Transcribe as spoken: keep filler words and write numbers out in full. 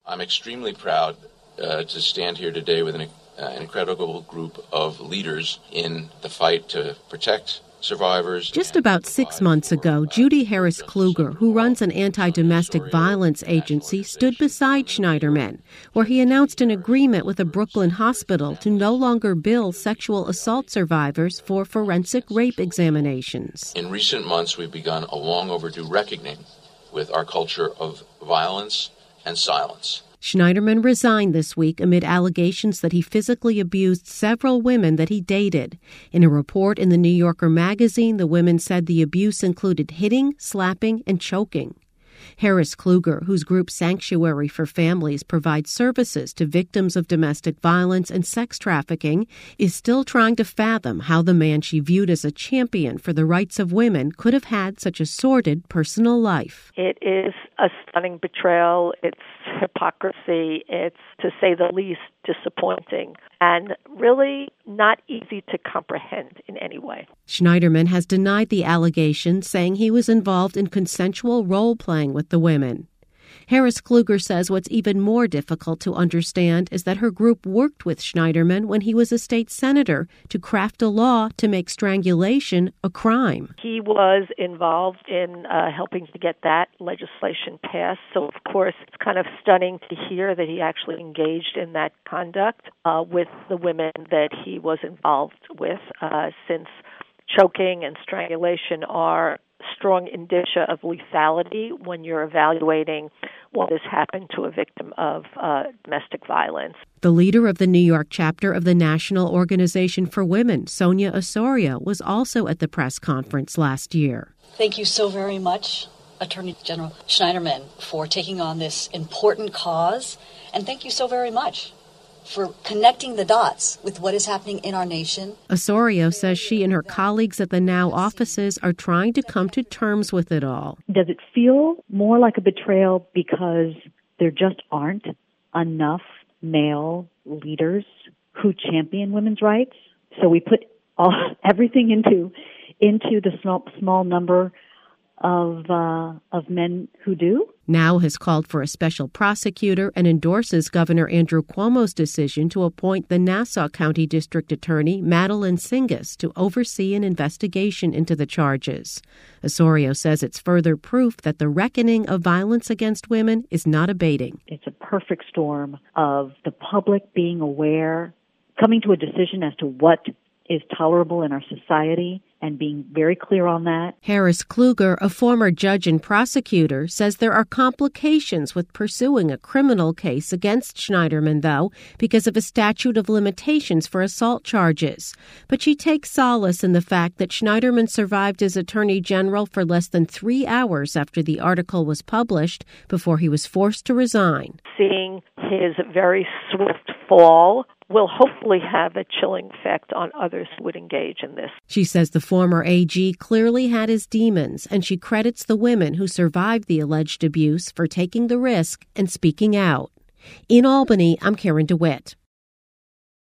I'm extremely proud uh, to stand here today with an, uh, an incredible group of leaders in the fight to protect survivors. Just about six months ago, Judy Harris Kluger, who runs an anti-domestic violence agency, stood beside Schneiderman, where he announced an agreement with a Brooklyn hospital to no longer bill sexual assault survivors for forensic rape examinations. In recent months, we've begun a long overdue reckoning with our culture of violence and silence. Schneiderman resigned this week amid allegations that he physically abused several women that he dated. In a report in the New Yorker magazine, the women said the abuse included hitting, slapping, and choking. Harris Kluger, whose group Sanctuary for Families provides services to victims of domestic violence and sex trafficking, is still trying to fathom how the man she viewed as a champion for the rights of women could have had such a sordid personal life. It is a stunning betrayal. It's hypocrisy. It's, to say the least, disappointing and really not easy to comprehend in any way. Schneiderman has denied the allegations, saying he was involved in consensual role-playing with the women. Harris Kluger says what's even more difficult to understand is that her group worked with Schneiderman when he was a state senator to craft a law to make strangulation a crime. He was involved in uh, helping to get that legislation passed. So, of course, it's kind of stunning to hear that he actually engaged in that conduct uh, with the women that he was involved with, uh, since choking and strangulation are strong indicia of lethality when you're evaluating what has happened to a victim of uh, domestic violence. The leader of the New York chapter of the National Organization for Women, Sonia Osorio, was also at the press conference last year. Thank you so very much, Attorney General Schneiderman, for taking on this important cause. And thank you so very much for connecting the dots with what is happening in our nation. Osorio says she and her colleagues at the NOW offices are trying to come to terms with it all. Does it feel more like a betrayal because there just aren't enough male leaders who champion women's rights? So we put all, everything into into the small, small number of uh, of men who do? NOW has called for a special prosecutor and endorses Governor Andrew Cuomo's decision to appoint the Nassau County District Attorney Madeline Singas to oversee an investigation into the charges. Osorio says it's further proof that the reckoning of violence against women is not abating. It's a perfect storm of the public being aware, coming to a decision as to what is tolerable in our society, and being very clear on that. Harris Kluger, a former judge and prosecutor, says there are complications with pursuing a criminal case against Schneiderman, though, because of a statute of limitations for assault charges. But she takes solace in the fact that Schneiderman survived as Attorney General for less than three hours after the article was published before he was forced to resign. Seeing his very swift fall will hopefully have a chilling effect on others who would engage in this. She says the former A G clearly had his demons, and she credits the women who survived the alleged abuse for taking the risk and speaking out. In Albany, I'm Karen DeWitt.